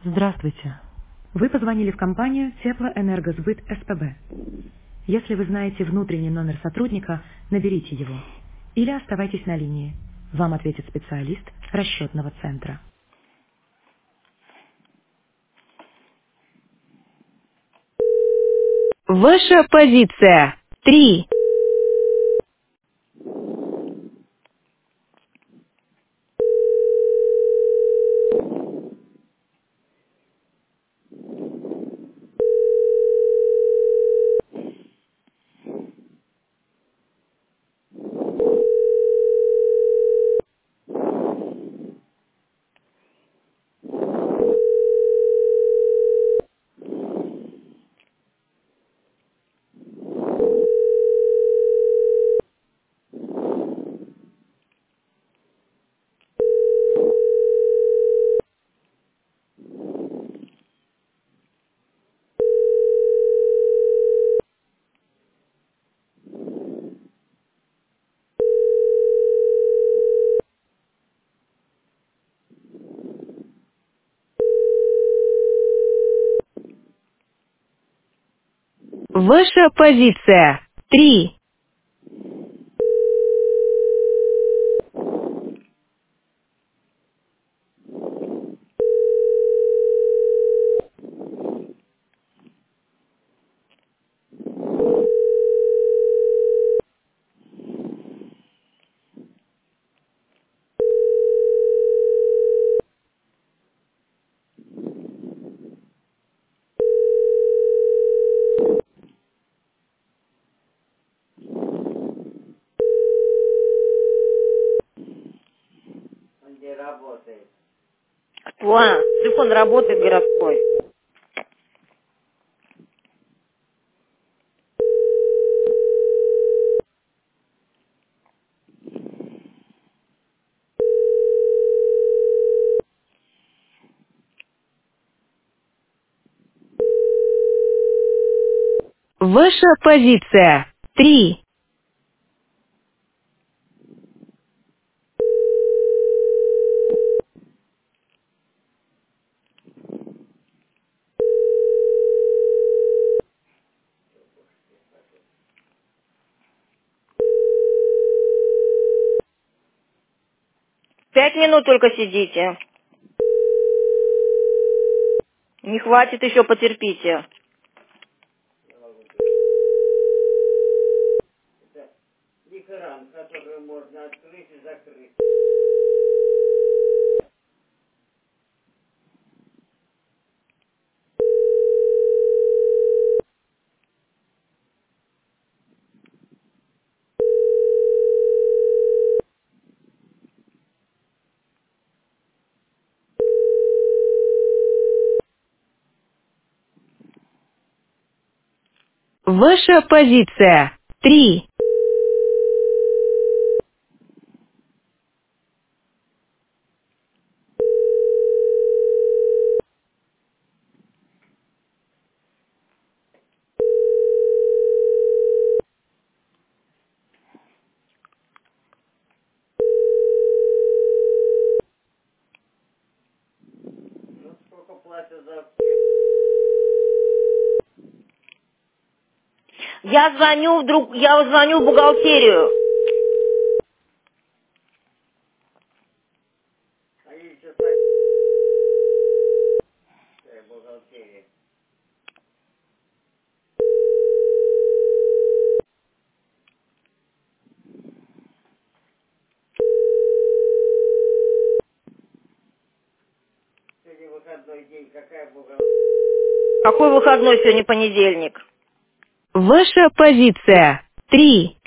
Здравствуйте. Вы позвонили в компанию Теплоэнергосбыт СПБ. Если вы знаете внутренний номер сотрудника, наберите его. Или оставайтесь на линии. Вам ответит специалист расчетного центра. Ваша позиция. 3. Ваша позиция. 3. Где работает? Кто? Телефон работает городской. Ваша позиция. 3. Пять минут только сидите. Не хватит, еще потерпите. Это экран, который можно открыть и закрыть. Ваша позиция. 3. Ну, сколько платят за... Я звоню в бухгалтерию. А еще бухгалтерия. Сегодня выходной день, какая бухгалтерия? Какой выходной сегодня понедельник? Ваша позиция. 3.